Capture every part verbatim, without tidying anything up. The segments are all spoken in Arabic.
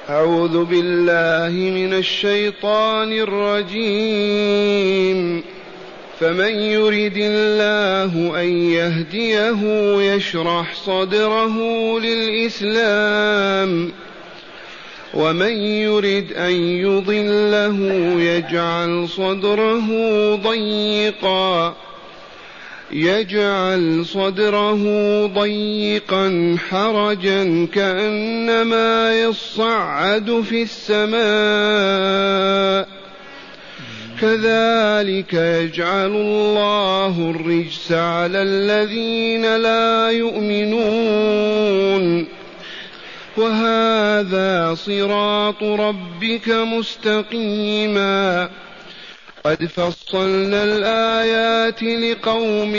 أعوذ بالله من الشيطان الرجيم. فمن يرد الله أن يهديه يشرح صدره للإسلام ومن يرد أن يضله يجعل صدره ضيقا يجعل صدره ضيقا حرجا كأنما يصعد في السماء كذلك يجعل الله الرجس على الذين لا يؤمنون وهذا صراط ربك مستقيما قد فصلنا الآيات لقوم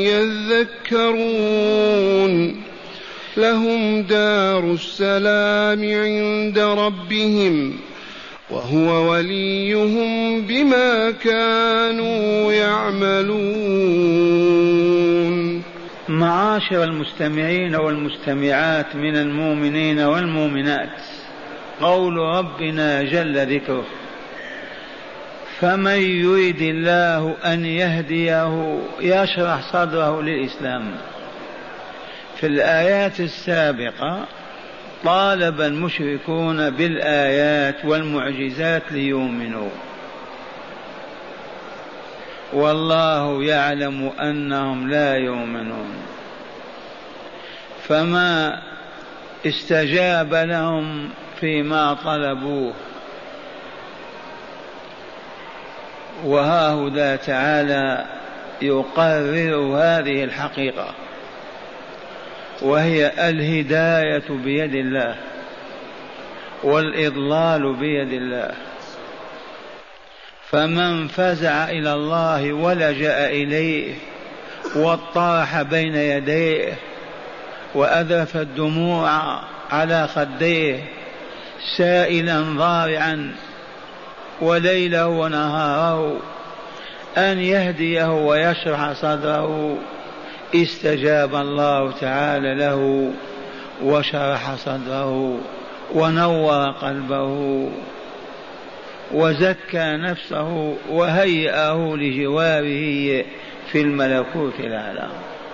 يذكرون لهم دار السلام عند ربهم وهو وليهم بما كانوا يعملون. معاشر المستمعين والمستمعات من المؤمنين والمؤمنات، قول ربنا جل ذكره: فمن يريد الله أن يهديه يشرح صدره للإسلام. في الآيات السابقة طالب المشركون بالآيات والمعجزات ليؤمنوا، والله يعلم أنهم لا يؤمنون، فما استجاب لهم فيما طلبوه. وها هو تعالى يقرر هذه الحقيقة، وهي الهداية بيد الله والإضلال بيد الله. فمن فزع إلى الله ولجأ إليه واطاح بين يديه وأذرف الدموع على خديه سائلا ضارعا وليله ونهاره أن يهديه ويشرح صدره، استجاب الله تعالى له وشرح صدره ونور قلبه وزكى نفسه وهيئه لجواره في الملكوت الأعلى.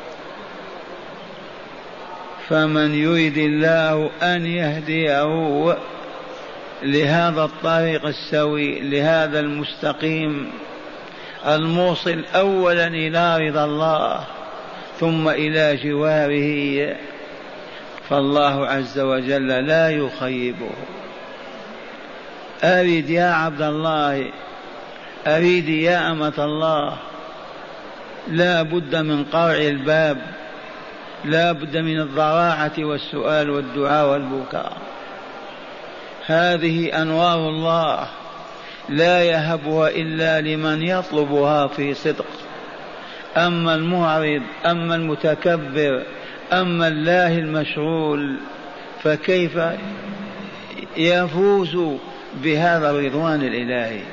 فمن يريد الله أن يهديه لهذا الطريق السوي، لهذا المستقيم الموصل أولا إلى رضا الله ثم إلى جواره، فالله عز وجل لا يخيبه. أريد يا عبد الله، أريد يا أمة الله، لا بد من قرع الباب، لا بد من الضراعة والسؤال والدعاء والبكاء. هذه أنوار الله لا يهبها إلا لمن يطلبها في صدق. أما المعرض، أما المتكبر، أما الله المشغول، فكيف يفوز بهذا الرضوان الإلهي؟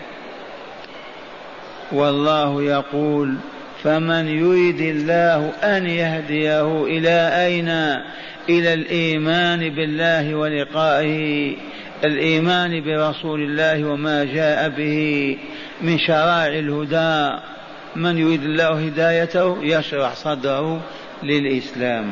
والله يقول: فمن يريد الله أن يهديه إلى أين؟ إلى الإيمان بالله ولقائه، الإيمان برسول الله وما جاء به من شرائع الهدى. من يريد الله هدايته يشرح صدره للإسلام،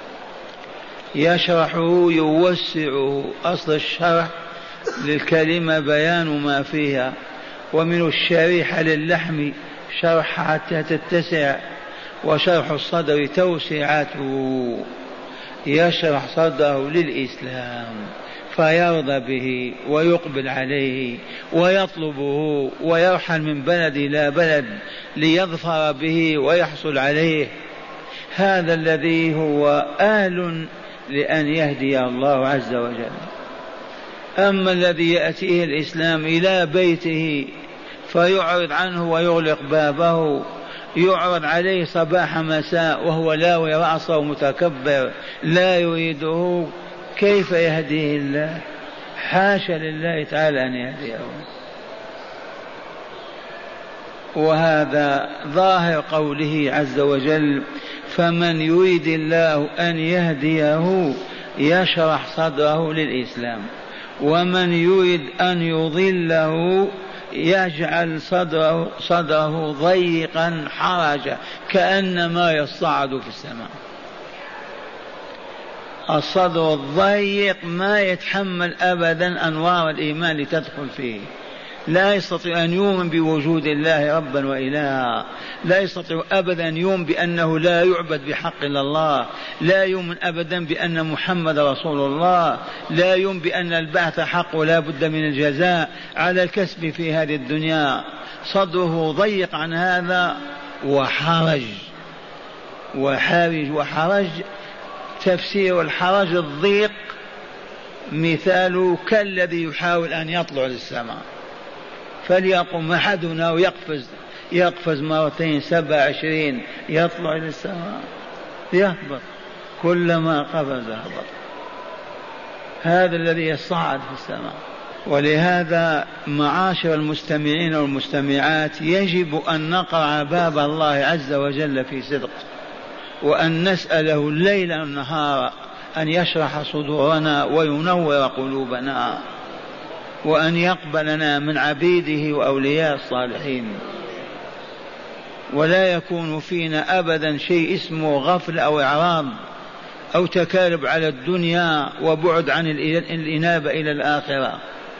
يشرحه يوسعه. أصل الشرح للكلمة بيان ما فيها، ومن الشريحة للحم شرح حتى تتسع، وشرح الصدر توسعته. يشرح صدره للإسلام فيرضى به ويقبل عليه ويطلبه ويرحل من بلد إلى بلد ليظفر به ويحصل عليه. هذا الذي هو آل لأن يهدي الله عز وجل. أما الذي يأتيه الإسلام إلى بيته فيعرض عنه ويغلق بابه، يعرض عليه صباح مساء وهو لاوي رأسه متكبر لا يريده، كيف يهديه الله؟ حاشا لله تعالى أن يهديه. وهذا ظاهر قوله عز وجل: فمن يريد الله أن يهديه يشرح صدره للإسلام. ومن يريد أن يضله يجعل صدره, صدره ضيقا حرجا كأنما يصعد في السماء. الصدر الضيق ما يتحمل أبدا أنوار الإيمان لتدخل فيه، لا يستطيع أن يؤمن بوجود الله ربا وإلها، لا يستطيع أبدا أن يؤمن بأنه لا يعبد بحق إلا الله، لا يؤمن أبدا بأن محمد رسول الله، لا يؤمن بأن البعث حق ولا بد من الجزاء على الكسب في هذه الدنيا. صدره ضيق عن هذا وحرج وحرج وحرج. تفسير الحرج الضيق مثاله كالذي يحاول أن يطلع للسماء، فليقم أحدنا ويقفز يقفز مرتين سبع عشرين يطلع إلى السماء يهبط، كلما قفز هبط. هذا الذي يصعد في السماء. ولهذا معاشر المستمعين والمستمعات يجب أن نقرع باب الله عز وجل في صدق، وأن نسأله الليل والنهار أن يشرح صدورنا وينور قلوبنا، وأن يقبلنا من عبيده وأولياء الصالحين، ولا يكون فينا أبدا شيء اسمه غفل أو إعراض أو تكالب على الدنيا وبعد عن الإنابة إلى الآخرة.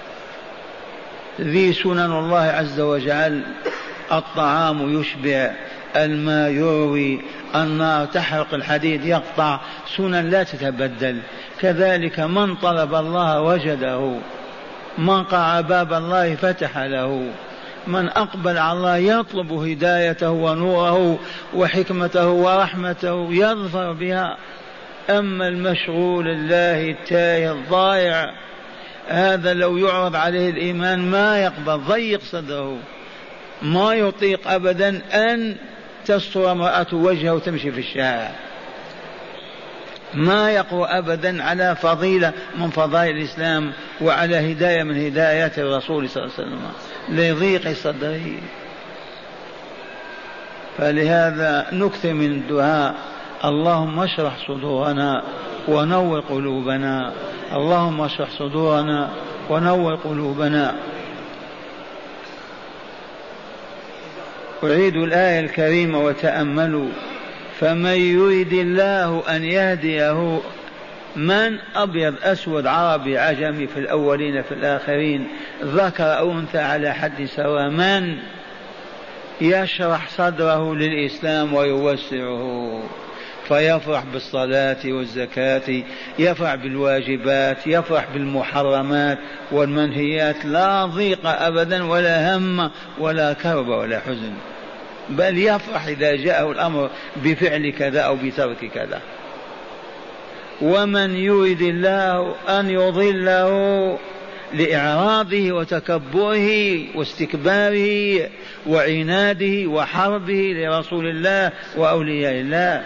ذي سنن الله عز وجل، الطعام يشبع، الماء يروي، النار تحرق، الحديد يقطع، سنن لا تتبدل. كذلك من طلب الله وجده، من قرع باب الله فتح له، من أقبل على الله يطلب هدايته ونوره وحكمته ورحمته يظفر بها. أما المشغول الله التائه الضائع هذا لو يعرض عليه الإيمان ما يقبل، ضيق صدره، ما يطيق أبدا أن تستر امرأة وجهه وتمشي في الشارع، ما يقوى أبدا على فضيلة من فضائل الإسلام وعلى هداية من هدايات الرسول صلى الله عليه وسلم لضيق صدره. فلهذا نكثر من الدعاء: اللهم اشرح صدورنا ونور قلوبنا، اللهم اشرح صدورنا ونور قلوبنا. أعيد الآية الكريمة وتأملوا: فمن يريد الله أن يهديه، من أبيض أسود عربي عجمي في الأولين في الآخرين ذكر أو أنثى على حد سواء، من يشرح صدره للإسلام ويوسعه فيفرح بالصلاة والزكاة، يفرح بالواجبات، يفرح بالمحرمات والمنهيات، لا ضيق أبدا ولا هم ولا كرب ولا حزن، بل يفرح إذا جاءه الأمر بفعل كذا أو بترك كذا. ومن يريد الله أن يضله لإعراضه وتكبره واستكباره وعناده وحربه لرسول الله وأولياء الله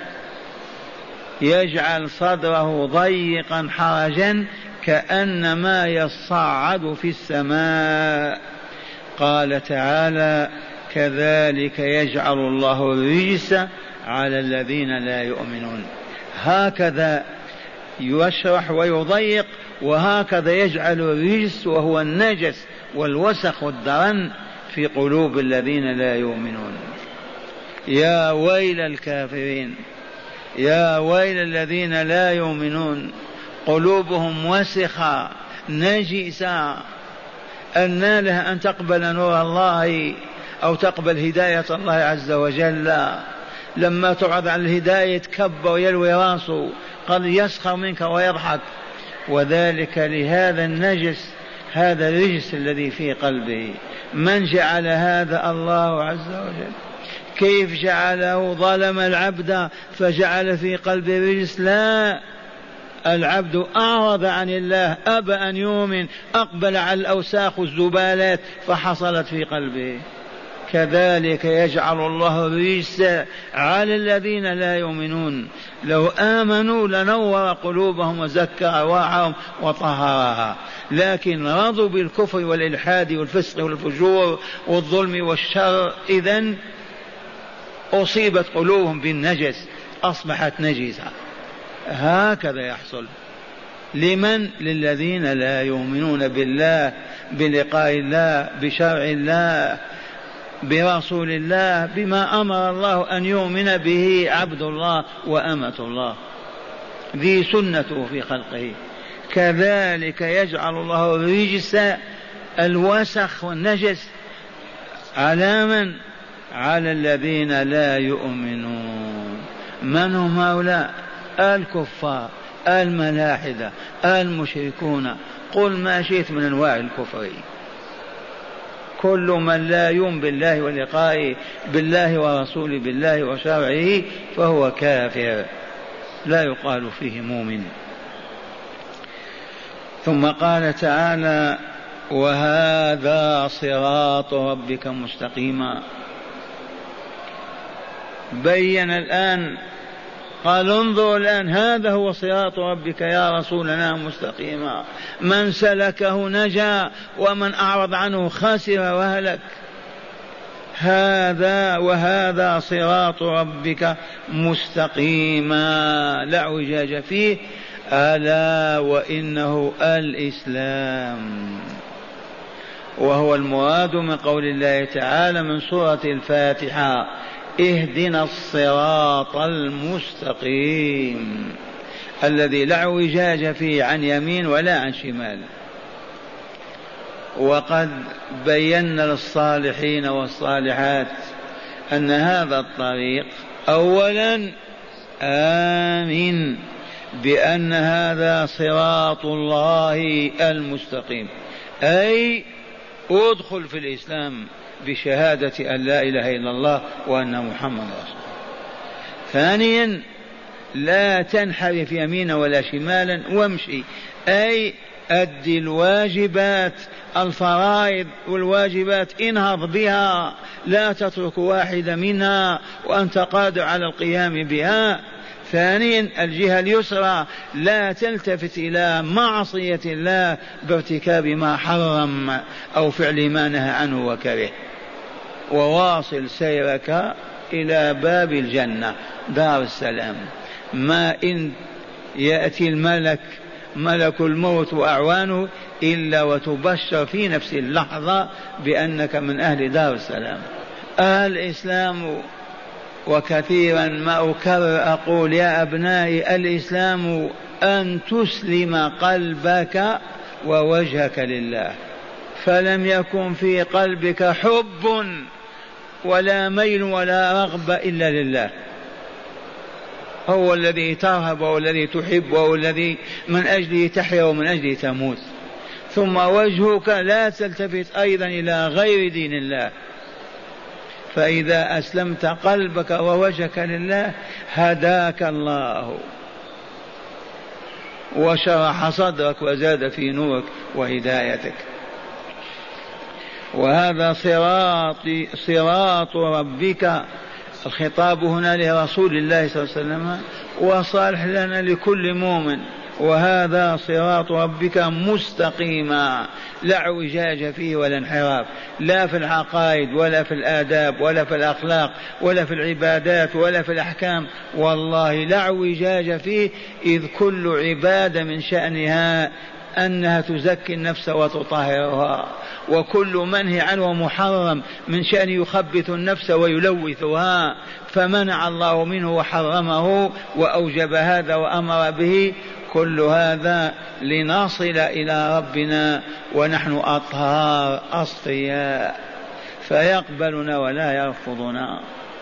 يجعل صدره ضيقا حرجا كأنما يصعد في السماء. قال تعالى: كذلك يجعل الله الرجس على الذين لا يؤمنون. هكذا يشرح ويضيق، وهكذا يجعل الرجس وهو النجس والوسخ والدرن في قلوب الذين لا يؤمنون. يا ويل الكافرين، يا ويل الذين لا يؤمنون، قلوبهم وسخة نجسة، أن لها أن تقبل نور الله أو تقبل هداية الله عز وجل. لما تعرض عن الهداية تكب ويلوي راسه، قد يسخر منك ويضحك. وذلك لهذا النجس، هذا الرجس الذي في قلبه. من جعل هذا؟ الله عز وجل. كيف جعله؟ ظلم العبد فجعل في قلبه رجس؟ لا، العبد أعرض عن الله، أبى أن يؤمن، أقبل على الأوساخ والزبالات فحصلت في قلبه. كذلك يجعل الله الرجس على الذين لا يؤمنون. لو آمنوا لنور قلوبهم وزكى أرواحهم وطهرها، لكن رضوا بالكفر والإلحاد والفسق والفجور والظلم والشر، إذن أصيبت قلوبهم بالنجس، أصبحت نجسة. هكذا يحصل. لمن؟ للذين لا يؤمنون بالله، بلقاء الله، بشرع الله، برسول الله، بما أمر الله أن يؤمن به عبد الله وأمة الله، ذي سنته في خلقه. كذلك يجعل الله الرجس الوسخ والنجس على من؟ على الذين لا يؤمنون. من هم هؤلاء؟ الكفار، الملاحدة، المشركون، قل ما شئت من أنواع الكفر. كل من لا يؤمن بالله ولقائه، بالله ورسوله، بالله وشرعه، فهو كافر، لا يقال فيه مؤمن. ثم قال تعالى: وهذا صراط ربك مستقيما. بين الآن، قال انظر الآن، هذا هو صراط ربك يا رسولنا مستقيما، من سلكه نجا ومن أعرض عنه خسر وهلك. هذا وهذا صراط ربك مستقيما لا اعوجاج فيه، ألا وإنه الإسلام، وهو المراد من قول الله تعالى من سورة الفاتحة: اهدنا الصراط المستقيم الذي لا اعوجاج فيه عن يمين ولا عن شمال. وقد بينا للصالحين والصالحات أن هذا الطريق أولا آمن بأن هذا صراط الله المستقيم، أي ادخل في الإسلام بشهادة أن لا إله إلا الله وأن محمد رسول الله. ثانيا لا تنحرف يمينا ولا شمالا وامشي، أي أد الواجبات، الفرائض والواجبات انهض بها، لا تترك واحدة منها وأنت قادر على القيام بها. ثانيا الجهة اليسرى، لا تلتفت إلى معصية الله بارتكاب ما حرم أو فعل ما نهى عنه وكره، وواصل سيرك إلى باب الجنة دار السلام. ما إن يأتي الملك ملك الموت وأعوانه إلا وتبشر في نفس اللحظة بأنك من أهل دار السلام. الإسلام، وكثيرا ما أكرر أقول يا أبنائي، الإسلام أن تسلم قلبك ووجهك لله، فلم يكن في قلبك حب ولا ميل ولا رغبة إلا لله. هو الذي ترهب والذي تحب والذي من أجله تحيا ومن أجله تموت. ثم وجهك لا تلتفت أيضا إلى غير دين الله. فإذا أسلمت قلبك ووجهك لله هداك الله وشرح صدرك وزاد في نورك وهدايتك. وهذا صراط صراط ربك، الخطاب هنا لرسول الله صلى الله عليه وسلم وصالح لنا لكل مؤمن. وهذا صراط ربك مستقيما لا اعوجاج فيه ولا انحراف، لا في العقائد ولا في الآداب ولا في الأخلاق ولا في العبادات ولا في الأحكام، والله لا اعوجاج فيه، إذ كل عبادة من شأنها أنها تزكي النفس وتطهرها، وكل منهي عنه محرم من شأن يخبث النفس ويلوثها، فمنع الله منه وحرمه وأوجب هذا وأمر به. كل هذا لنصل إلى ربنا ونحن أطهار أصفياء، فيقبلنا ولا يرفضنا.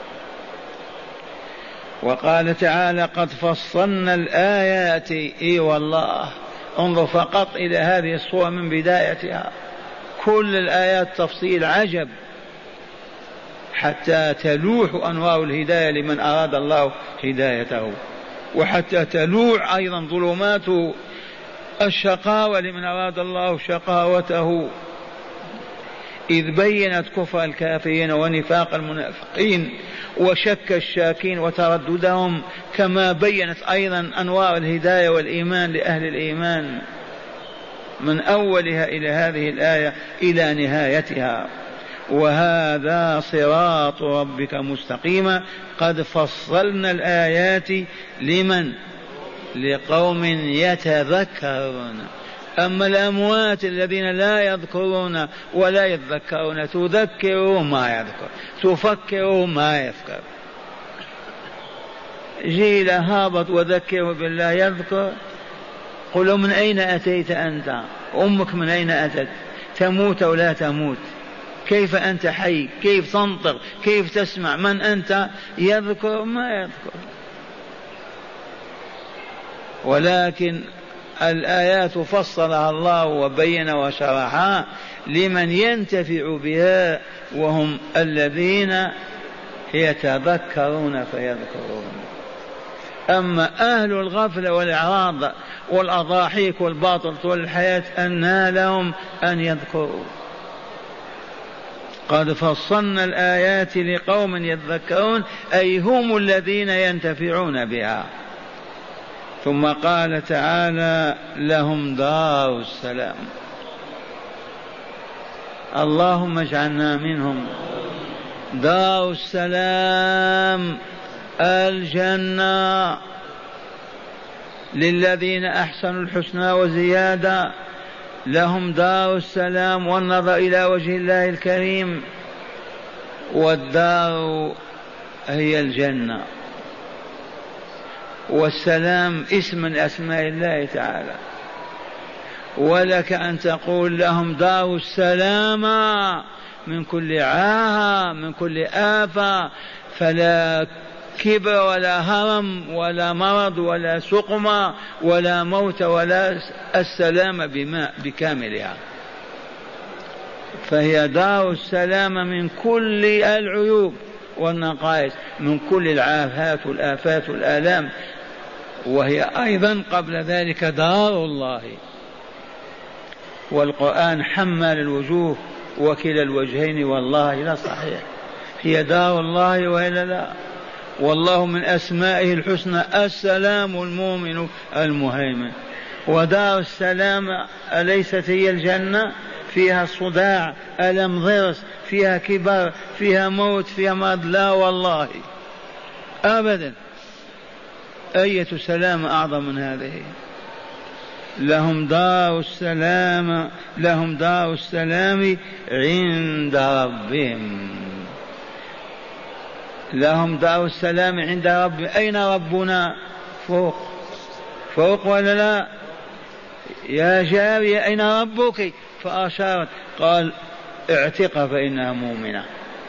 وقال تعالى: قد فصلنا الآيات. إي والله، انظر فقط إلى هذه الصورة من بدايتها، كل الآيات تفصيل عجب، حتى تلوح أنوار الهداية لمن أراد الله هدايته، وحتى تلوح أيضا ظلمات الشقاوة لمن أراد الله شقاوته، إذ بينت كفر الكافرين ونفاق المنافقين وشك الشاكين وترددهم، كما بينت أيضا أنوار الهداية والإيمان لأهل الإيمان من أولها إلى هذه الآية إلى نهايتها. وهذا صراط ربك مستقيما، قد فصلنا الآيات لمن؟ لقوم يتذكرون. أما الأموات الذين لا يذكرون ولا يتذكرون تذكره ما يذكر، تفكره ما يفكر. جيل هابط وذكره بالله يذكر. قل من أين أتيت أنت؟ أمك من أين أتت؟ تموت أو لا تموت؟ كيف أنت حي؟ كيف تنطق؟ كيف تسمع؟ من أنت؟ يذكر ما يذكر. ولكن الآيات فصلها الله وبين وشرحها لمن ينتفع بها، وهم الذين يتذكرون فيذكرون. أما أهل الغفلة والإعراض والأضاحيك والباطل طول الحياة أنى لهم أن يذكروا. قد فصلنا الآيات لقوم يذكرون، أي هم الذين ينتفعون بها. ثم قال تعالى لهم دار السلام. اللهم اجعلنا منهم. دار السلام الجنة للذين أحسنوا الحسنى وزيادة، لهم دار السلام والنظر إلى وجه الله الكريم، والدار هي الجنة، والسلام اسم من أسماء الله تعالى. ولك أن تقول لهم دار السلام من كل عاهة من كل آفة، فلا كبر ولا هرم ولا مرض ولا سقم ولا موت ولا السلام بماء بكاملها. فهي دار السلام من كل العيوب والنقائص، من كل العافات والآفات والآلام، وهي أيضا قبل ذلك دار الله. والقرآن حمل الوجوه وكلا الوجهين والله لا صحيح، هي دار الله وإلا لا. والله من أسمائه الحسنى السلام المؤمن المهيمن. ودار السلام أليست هي الجنة؟ فيها صداع، ألم ضرس، فيها كبر، فيها موت، فيها مرض؟ لا والله أبدا. أية سلام أعظم من هذه؟ لهم دار السلام، لهم دار السلام عند ربهم. لهم دار السلام عند ربهم. أين ربنا؟ فوق. فوق ولا لا؟ يا جارية أين ربك؟ فأشارت، قال اعتق فإنها مؤمنة.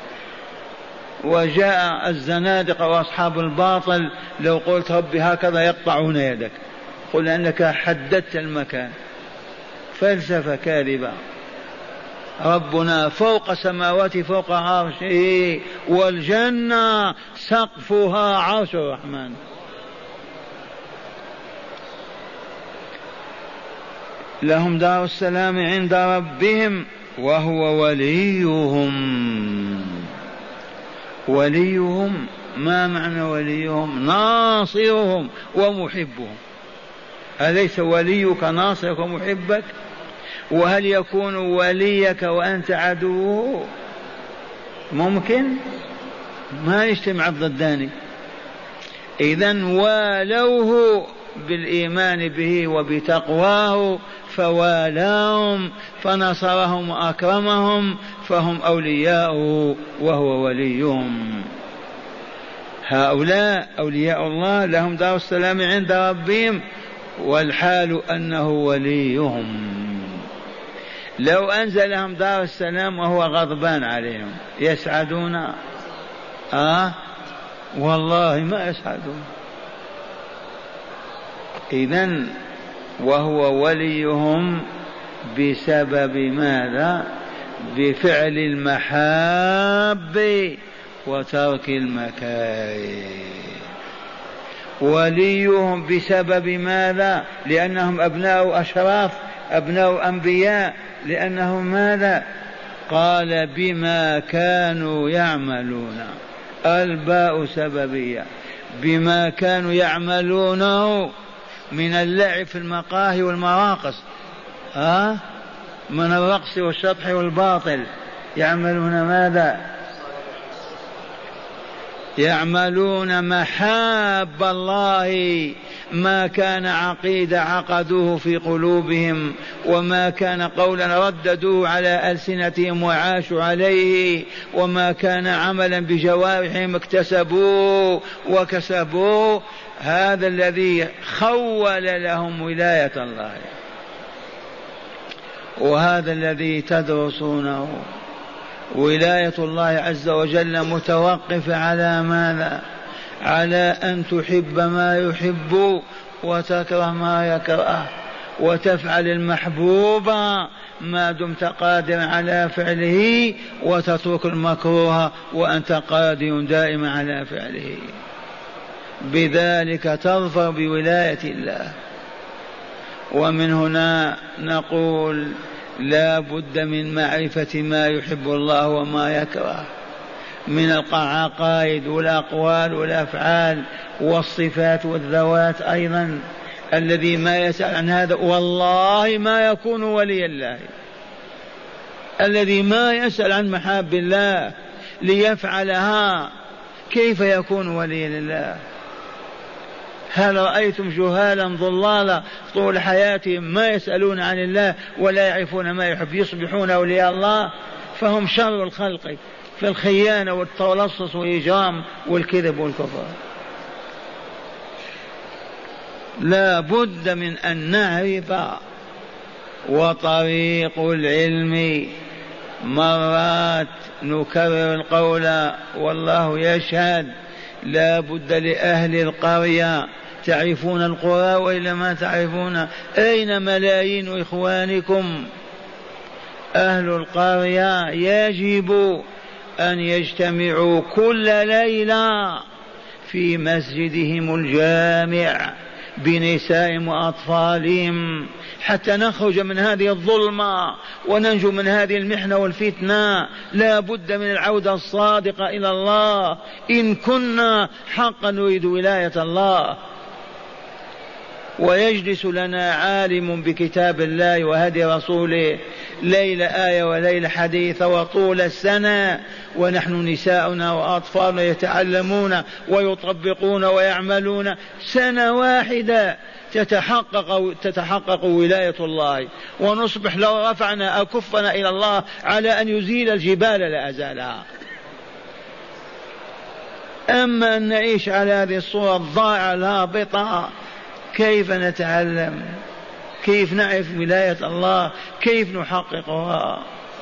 وجاء الزنادقة وأصحاب الباطل لو قلت ربي هكذا يقطعون يدك، قل أنك حددت المكان. فلسفة كاذبة. ربنا فوق سماوات فوق عرشه، والجنة سقفها عرش الرحمن. لهم دار السلام عند ربهم وهو وليهم. وليهم ما معنى وليهم؟ ناصرهم ومحبهم. أليس وليك ناصرك ومحبك؟ وهل يكون وليك وأنت عدوه؟ ممكن؟ ما يجتمع الضدان. إذن والوه بالإيمان به وبتقواه فوالاهم فنصرهم وأكرمهم، فهم أولياؤه وهو وليهم. هؤلاء أولياء الله لهم دار السلام عند ربهم، والحال أنه وليهم. لو أنزلهم دار السلام وهو غضبان عليهم يسعدون؟ آه والله ما يسعدون. إذن وهو وليهم بسبب ماذا؟ بفعل المحاب وترك المكاره. وليهم بسبب ماذا؟ لأنهم أبناء أشراف، أبناء أنبياء. لأنهم ماذا؟ قال بما كانوا يعملون. الباء سببية. بما كانوا يعملونه من اللعب في المقاهي والمراقص، ها؟ من الرقص والشطح والباطل. يعملون ماذا؟ يعملون محاب الله ما كان عقيدة عقدوه في قلوبهم، وما كان قولا رددوه على ألسنتهم وعاشوا عليه، وما كان عملا بجوارحهم اكتسبوه وكسبوه. هذا الذي خول لهم ولاية الله، وهذا الذي تدرسونه. ولاية الله عز وجل متوقفة على ماذا؟ على أن تحب ما يحب وتكره ما يكره، وتفعل المحبوب ما دمت قادرا على فعله، وتترك المكروه وأنت قادر دائما على فعله. بذلك تظفر بولاية الله. ومن هنا نقول لا بد من معرفة ما يحب الله وما يكره من العقائد والأقوال والأفعال والصفات والذوات أيضا. الذي ما يسأل عن هذا والله ما يكون ولي الله. الذي ما يسأل عن محاب الله ليفعلها كيف يكون ولي لله؟ هل رأيتم جهالا ضلالا طول حياتهم ما يسألون عن الله ولا يعرفون ما يحب يصبحون أولياء الله؟ فهم شر الخلق في الخيانة والتلصص والإجرام والكذب والكفر. لا بد من أن نعرف. وطريق العلم مرات نكرر القول والله يشهد لا بد لأهل القرية. تعرفون القرى وإلا ما تعرفون؟ أين ملايين إخوانكم؟ أهل القرية يجب أن يجتمعوا كل ليلة في مسجدهم الجامع بنسائهم وأطفالهم حتى نخرج من هذه الظلمة وننجو من هذه المحنة والفتنة. لا بد من العودة الصادقة إلى الله إن كنا حقا نريد ولاية الله. ويجلس لنا عالم بكتاب الله وهدي رسوله ليلة آية وليلة حديث وطول السنة، ونحن نساؤنا وأطفالنا يتعلمون ويطبقون ويعملون سنة واحدة تتحقق تتحقق ولاية الله، ونصبح لو رفعنا أكفنا إلى الله على أن يزيل الجبال لأزالها. أما أن نعيش على هذه الصورة الضائعة الهابطة كيف نتعلم؟ كيف نعرف ولاية الله؟ كيف نحققها؟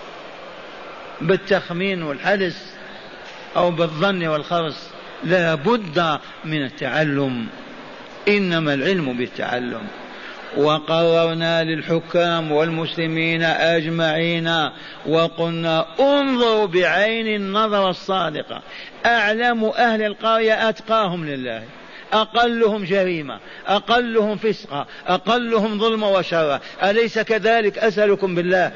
بالتخمين والحدس أو بالظن والخرص؟ لا بد من التعلم، إنما العلم بالتعلم. وقررنا للحكام والمسلمين أجمعين وقلنا انظروا بعين النظر الصادقة. أعلم أهل القرية أتقاهم لله، أقلهم جريمة، أقلهم فسقا، أقلهم ظلم وشر. أليس كذلك؟ أسألكم بالله.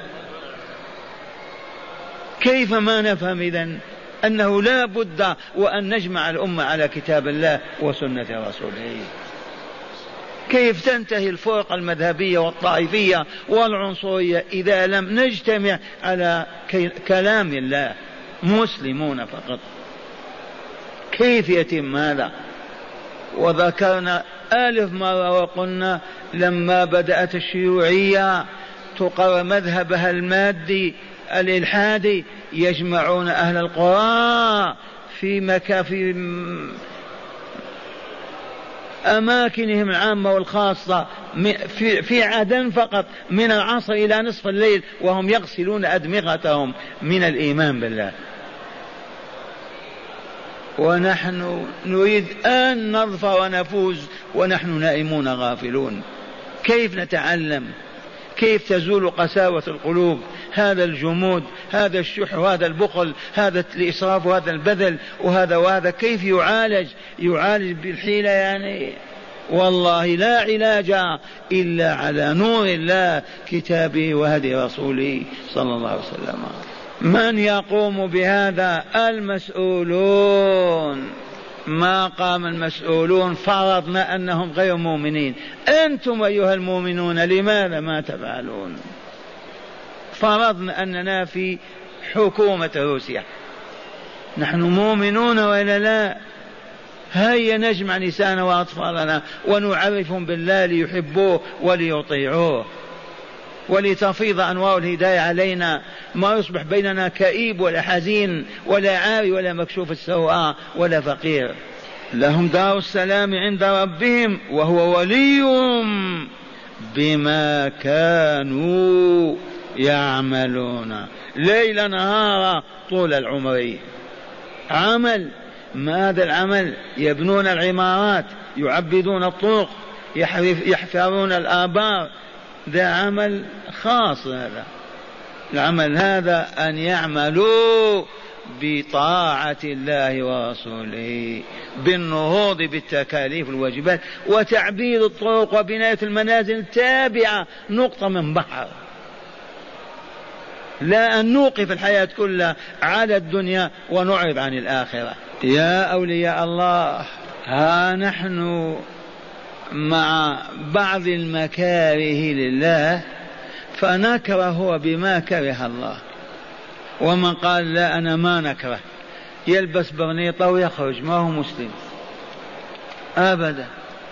كيف ما نفهم إذن أنه لا بد وأن نجمع الأمة على كتاب الله وسنة رسوله؟ كيف تنتهي الفرق المذهبية والطائفية والعنصرية إذا لم نجتمع على كلام الله مسلمون فقط؟ كيف يتم هذا؟ وذكرنا ألف مرة وقلنا لما بدأت الشيوعية تقر مذهبها المادي الإلحادي يجمعون أهل القرى في مكان في أماكنهم العامة والخاصة في, في عدن فقط من العصر إلى نصف الليل وهم يغسلون أدمغتهم من الإيمان بالله. ونحن نريد أن نظفر ونفوز ونحن نائمون غافلون. كيف نتعلم؟ كيف تزول قساوة القلوب؟ هذا الجمود، هذا الشح وهذا البخل، هذا الإسراف وهذا البذل وهذا وهذا كيف يعالج؟ يعالج بالحيلة يعني؟ والله لا علاج إلا على نور الله كتابه وهدي رسوله صلى الله عليه وسلم. من يقوم بهذا؟ المسؤولون. ما قام المسؤولون فرضنا أنهم غير مؤمنين. أنتم أيها المؤمنون لماذا ما تفعلون؟ فرضنا أننا في حكومة روسيا، نحن مؤمنون وإلا لا؟ هيا نجمع نساءنا وأطفالنا ونعرفهم بالله ليحبوه وليطيعوه ولتفيض أنوار الهداية علينا، ما يصبح بيننا كئيب ولا حزين ولا عاري ولا مكشوف السوء ولا فقير. لهم دار السلام عند ربهم وهو وليهم بما كانوا يعملون ليل نهارا طول العمر. عمل، ماذا العمل؟ يبنون العمارات، يعبدون الطرق، يحفرون الآبار، ذا عمل خاص. هذا العمل هذا أن يعملوا بطاعة الله ورسوله، بالنهوض بالتكاليف والواجبات وتعبيد الطرق وبناية المنازل التابعة نقطة من بحر، لا أن نوقف الحياة كلها على الدنيا ونعرض عن الآخرة. يا أولياء الله، ها نحن مع بعض المكاره لله فنكره بما كره الله، ومن قال لا أنا ما نكره يلبس برنيطة ويخرج ما هو مسلم أبدا.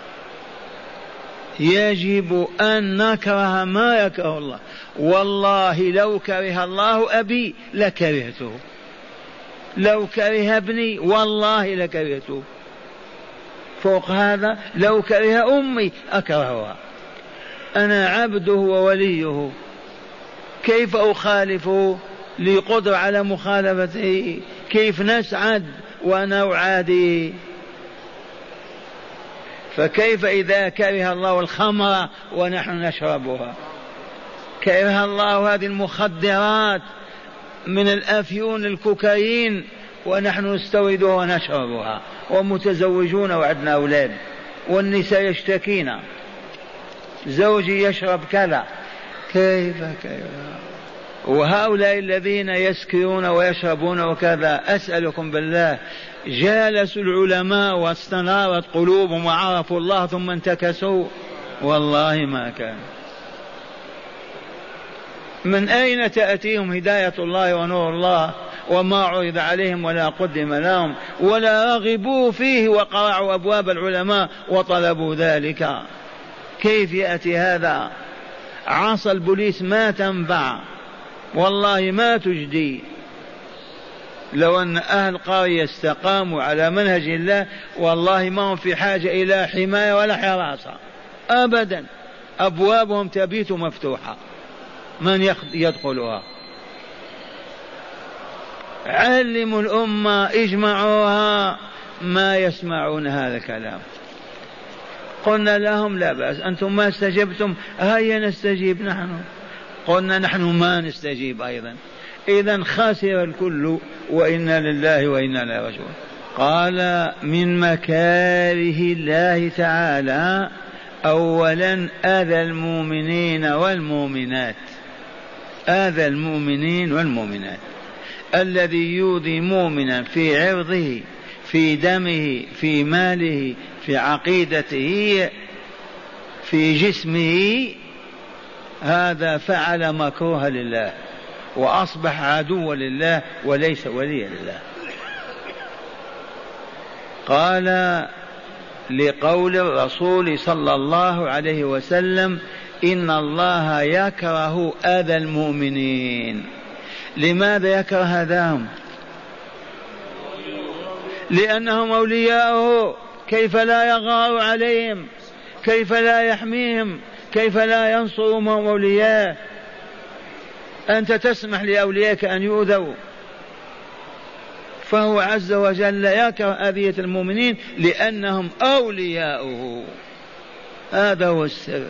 يجب أن نكره ما يكره الله. والله لو كره الله أبي لكرهته، لو كره ابني والله لكرهته، فوق هذا لو كره أمي أكرهها. أنا عبده ووليه، كيف أخالفه لقدر على مخالفته؟ كيف نسعد وأنا أعاديه؟ فكيف إذا كره الله الخمر ونحن نشربها؟ كره الله هذه المخدرات من الأفيون الكوكايين ونحن نستوردها ونشربها، ومتزوجون وعدنا أولاد، والنساء يشتكينا زوجي يشرب كذا. كيف كيف وهؤلاء الذين يسكرون ويشربون وكذا، أسألكم بالله جالسوا العلماء واستنارت قلوبهم وعرفوا الله ثم انتكسوا؟ والله ما كان. من أين تأتيهم هداية الله ونور الله وما عرض عليهم ولا قدم لهم ولا رغبوا فيه وقرعوا أبواب العلماء وطلبوا ذلك؟ كيف يأتي هذا؟ عصا البوليس ما تنفع والله ما تجدي. لو أن أهل قرية استقاموا على منهج الله والله ما هم في حاجة إلى حماية ولا حراسة أبدا، أبوابهم تبيت مفتوحة، من يدخلها؟ علموا الأمة، اجمعوها، ما يسمعون هذا الكلام. قلنا لهم لا بأس، أنتم ما استجبتم، هيا نستجيب نحن. قلنا نحن ما نستجيب أيضا. إذن خسر الكل، وإنا لله وإنا إليه راجعون. قال من مكاره الله تعالى أولا أذى المؤمنين والمؤمنات، أذى المؤمنين والمؤمنات. الذي يؤذي مؤمنا في عرضه، في دمه، في ماله، في عقيدته، في جسمه، هذا فعل مكروه لله وأصبح عدوا لله وليس وليا لله. قال لقول الرسول صلى الله عليه وسلم إن الله يكره أذى المؤمنين. لماذا يكره أذاهم؟ لأنهم أولياؤه، كيف لا يغار عليهم؟ كيف لا يحميهم؟ كيف لا ينصرهم هم أولياء؟ أنت تسمح لأوليائك أن يؤذوا، فهو عز وجل يكره أذية المؤمنين لأنهم أولياؤه. هذا هو السر.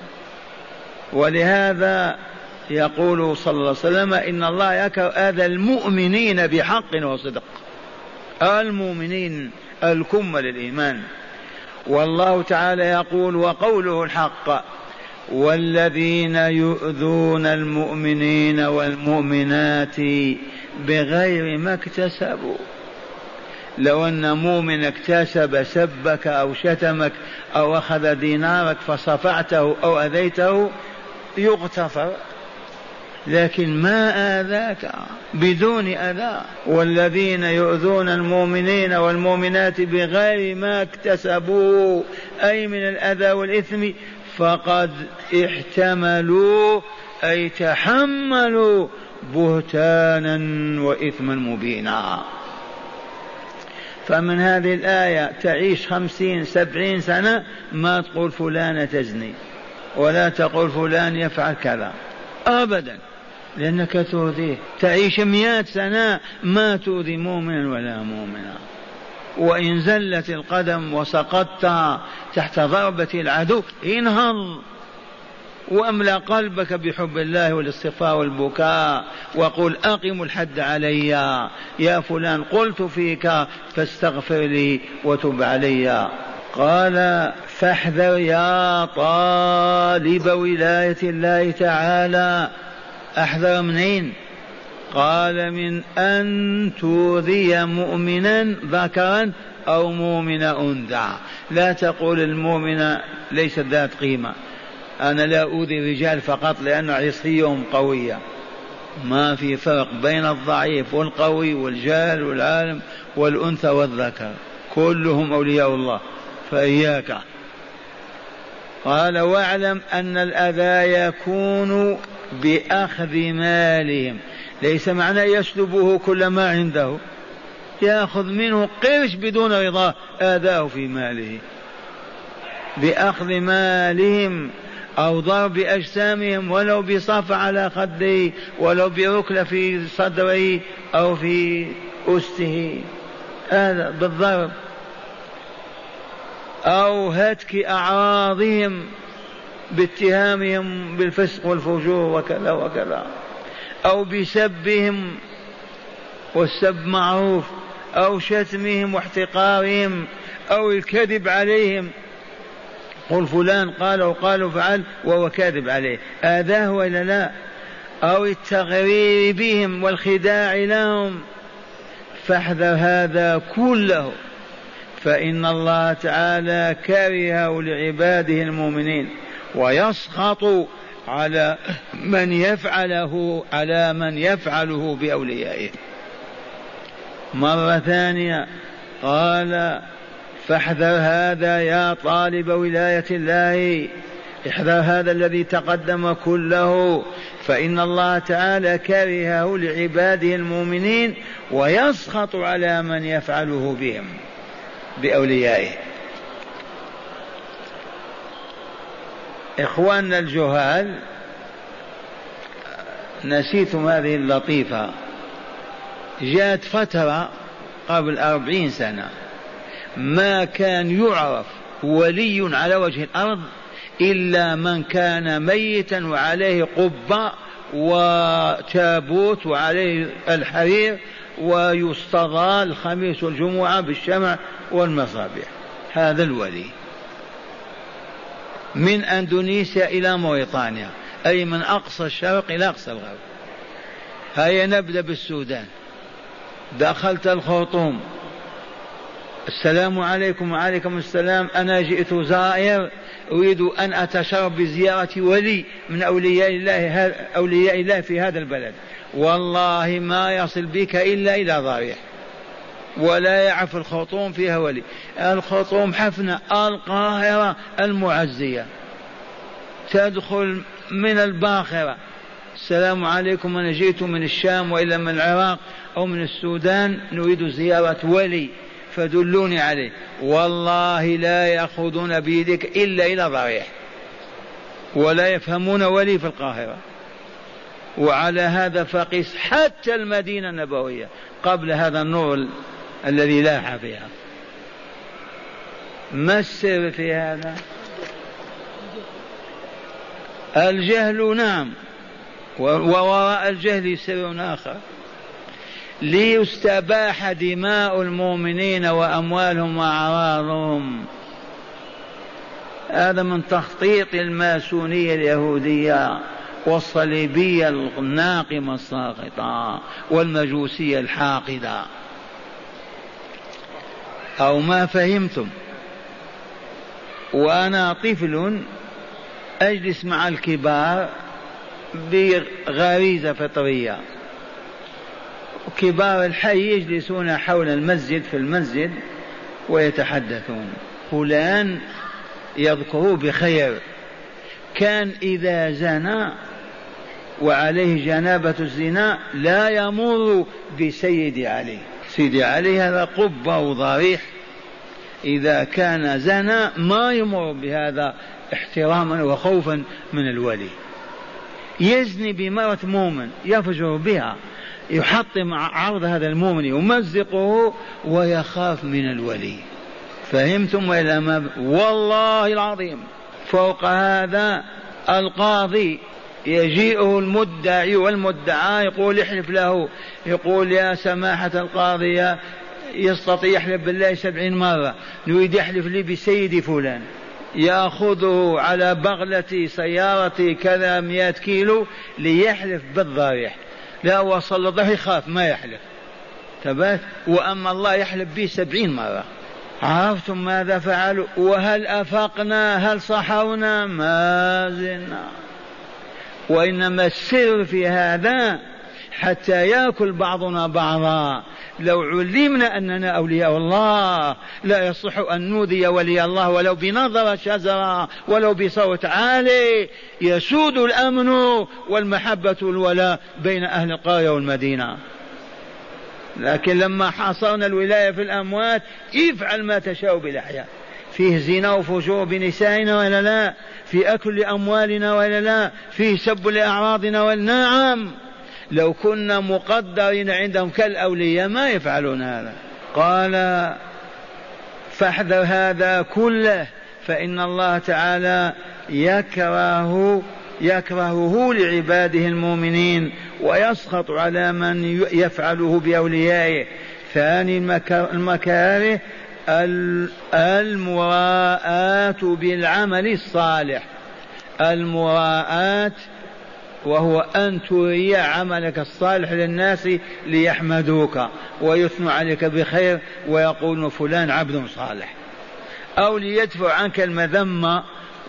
ولهذا يقول صلى الله عليه وسلم إن الله يكره أذى المؤمنين بحق وصدق، المؤمنين الكمل الإيمان. والله تعالى يقول وقوله الحق والذين يؤذون المؤمنين والمؤمنات بغير ما اكتسبوا. لو أن مؤمن اكتسب سبك أو شتمك أو أخذ دينارك فصفعته أو أذيته يغتفر، لكن ما آذاك بدون أذى. والذين يؤذون المؤمنين والمؤمنات بغير ما اكتسبوا أي من الأذى والإثم فقد احتملوا أي تحملوا بهتانا وإثما مبينا. فمن هذه الآية تعيش خمسين سبعين سنة ما تقول فلان تزني ولا تقول فلان يفعل كذا أبدا، لأنك تؤذيه. تعيش مئات سنة ما تؤذي مؤمنا ولا مؤمنا، وإن زلت القدم وسقطت تحت ضربة العدو انهض وأملأ قلبك بحب الله والاصطفاء والبكاء وقل أقم الحد علي يا فلان قلت فيك فاستغفر لي وتب علي. قال فاحذر يا طالب ولاية الله تعالى. احذر منين؟ قال من أن تؤذي مؤمنا ذكرا أو مؤمن أنثى. لا تقول المؤمنة ليست ذات قيمة، أنا لا أؤذي الرجال فقط لأن عصيهم قوية. ما في فرق بين الضعيف والقوي والجاهل والعالم والأنثى والذكر، كلهم أولياء الله، فإياك. قال واعلم أن الأذى يكون بأخذ مالهم، ليس معنى يسلبه كل ما عنده، يأخذ منه قرش بدون رضاه آذاه في ماله. بأخذ مالهم أو ضرب أجسامهم ولو بصف على خده ولو بركلة في صدره أو في أسته، هذا بالضرب. أو هتك أعراضهم باتهامهم بالفسق والفجور وكذا وكذا، أو بسبهم والسب معروف، أو شتمهم واحتقارهم، أو الكذب عليهم، قل فلان قال وقال فعل وهو كاذب عليه، آذاه ولا لا؟ أو التغرير بهم والخداع لهم. فاحذر هذا كله، فإن الله تعالى كرهه لعباده المؤمنين ويسخط على من يفعله على من يفعله بأوليائه. مرة ثانية قال فاحذر هذا يا طالب ولاية الله، احذر هذا الذي تقدم كله، فإن الله تعالى كرهه لعباده المؤمنين ويسخط على من يفعله بهم بأوليائه. إخواننا الجهال، نسيتم هذه اللطيفة. جاءت فترة قبل أربعين سنة ما كان يعرف ولي على وجه الأرض إلا من كان ميتا وعليه قبة وتابوت وعليه الحرير ويستضال الخميس والجمعة بالشمع والمصابيح. هذا الولي من أندونيسيا إلى موريطانيا، أي من أقصى الشرق إلى أقصى الغرب. هيا نبدأ بالسودان. دخلت الخرطوم، السلام عليكم. وعليكم السلام، أنا جئت زائر أريد أن أتشرف بزيارة ولي من أولياء الله أولياء الله في هذا البلد. والله ما يصل بك إلا إلى ضريح، ولا يعرف الخرطوم فيها ولي. الخرطوم حفنة، القاهرة المعزية، تدخل من الباخرة، السلام عليكم أنا جئت من الشام وإلا من العراق أو من السودان نريد زيارة ولي فدلوني عليه. والله لا يأخذون بيدك إلا إلى ضريح، ولا يفهمون ولي في القاهرة. وعلى هذا فقس حتى المدينة النبوية قبل هذا النور الذي لاح فيها. ما السر في هذا؟ الجهل، نعم، ووراء الجهل سر آخر. ليستباح دماء المؤمنين وأموالهم وأعراضهم. هذا من تخطيط الماسونية اليهودية والصليبية الناقمة الساقطة والمجوسية الحاقدة. أو ما فهمتم؟ وأنا طفل أجلس مع الكبار بغريزة فطرية. كبار الحي يجلسون حول المسجد في المسجد ويتحدثون، فلان يذكره بخير، كان إذا زنى وعليه جنابة الزنا لا يمر بسيد علي. سيدي علي هذا قبة وضريح، إذا كان زنى ما يمر بهذا احتراما وخوفا من الولي. يزني بمرأة مؤمن يفجر بها، يحطم عرض هذا المؤمن يمزقه ويخاف من الولي. فهمتم وإلا ما؟ والله العظيم. فوق هذا القاضي يجيئه المدعي والمدعى يقول احلف له، يقول يا سماحة القاضية يستطيع يحلف بالله سبعين مرة، نريد يحلف لي بسيدي فلان. يأخذه على بغلة سيارتي كذا مئة كيلو ليحلف بالضريح، لا وصل له يخاف ما يحلف تبات، وأما الله يحلف به سبعين مرة. عرفتم ماذا فعلوا؟ وهل أفقنا؟ هل صحونا؟ ما زلنا. وإنما السر في هذا حتى يأكل بعضنا بعضا. لو علمنا أننا أولياء الله لا يصح أن نؤذي ولي الله ولو بنظرة شجرة ولو بصوت عالي، يسود الأمن والمحبة والولاء بين أهل القرية والمدينة. لكن لما حاصرنا الولاية في الأموات افعل ما تشاء بالأحياء. فيه زنا وفجور بنسائنا ولا لا؟ في أكل لأموالنا ولا لا؟ فيه سب لأعراضنا ولا؟ نعم. لو كنا مقدرين عندهم كالأولياء ما يفعلون هذا. قال فاحذر هذا كله، فإن الله تعالى يكره يكرهه لعباده المؤمنين ويسخط على من يفعله بأوليائه. ثاني المكاره المراءة بالعمل الصالح. المراءة وهو أن تري عملك الصالح للناس ليحمدوك ويثنوا عليك بخير ويقولون فلان عبد صالح، أو ليدفع عنك المذمة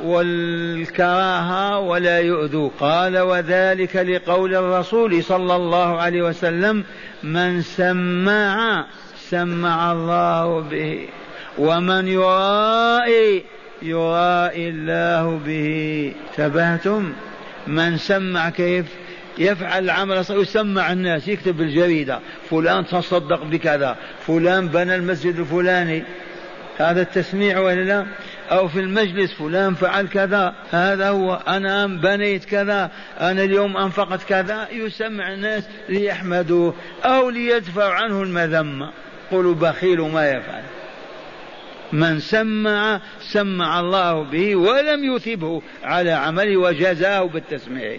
والكراهة ولا يؤذوا. قال وذلك لقول الرسول صلى الله عليه وسلم من سمع سمع الله به ومن يرائي يرائي الله به. تبهتم؟ من سمع كيف يفعل العمل يسمع الناس، يكتب بالجريدة فلان تصدق بكذا، فلان بنى المسجد الفلاني، هذا التسميع ولا لا؟ أو في المجلس فلان فعل كذا، هذا هو أنا بنيت كذا، أنا اليوم أنفقت كذا، يسمع الناس ليحمدوه أو ليدفع عنه المذمة، قولوا بخيل ما يفعل. من سمع سمع الله به ولم يثبه على عمله وجزاه بالتسميع.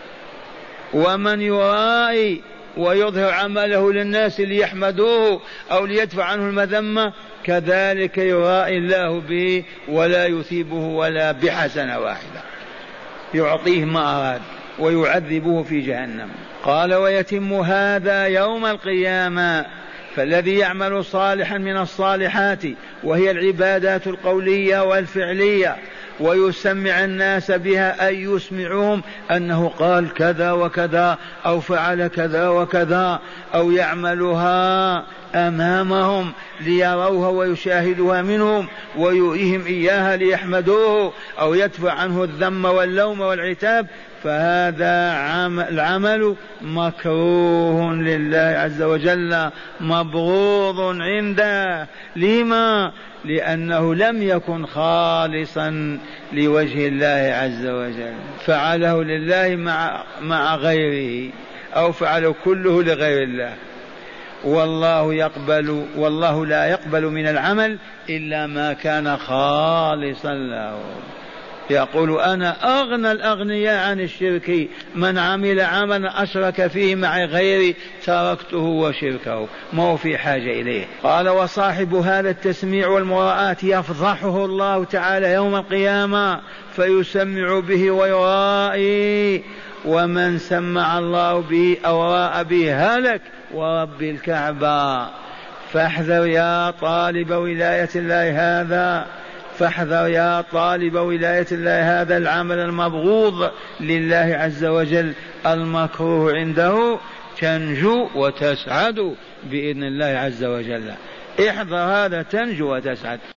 ومن يرائي ويظهر عمله للناس ليحمدوه أو ليدفع عنه المذمة كذلك يرائي الله به ولا يثيبه ولا بحسنة واحدة، يعطيه ما أراد ويعذبه في جهنم. قال ويتم هذا يوم القيامة. فالذي يعمل صالحا من الصالحات وهي العبادات القولية والفعلية ويسمع الناس بها، أي يسمعهم أنه قال كذا وكذا أو فعل كذا وكذا، أو يعملها أمامهم ليروها ويشاهدوها منهم ويؤيهم إياها ليحمدوه، أو يدفع عنه الذم واللوم والعتاب، فهذا العمل مكروه لله عز وجل مبغوض عنده. لما؟ لأنه لم يكن خالصا لوجه الله عز وجل، فعله لله مع, مع غيره أو فعله كله لغير الله. والله يقبل والله لا يقبل من العمل إلا ما كان خالصا له. يقول أنا أغنى الأغنياء عن الشرك، من عمل عملا أشرك فيه مع غيري تركته وشركه، ما هو في حاجة إليه. قال وصاحب هذا التسميع والمراءة يفضحه الله تعالى يوم القيامة فيسمع به ويرائي، ومن سمع الله به أو راء به هلك ورب الكعبة. فاحذر يا طالب ولاية الله هذا، فاحذر يا طالب ولاية الله هذا العمل المبغوض لله عز وجل المكروه عنده، تنجو وتسعد بإذن الله عز وجل. احذر هذا تنجو وتسعد.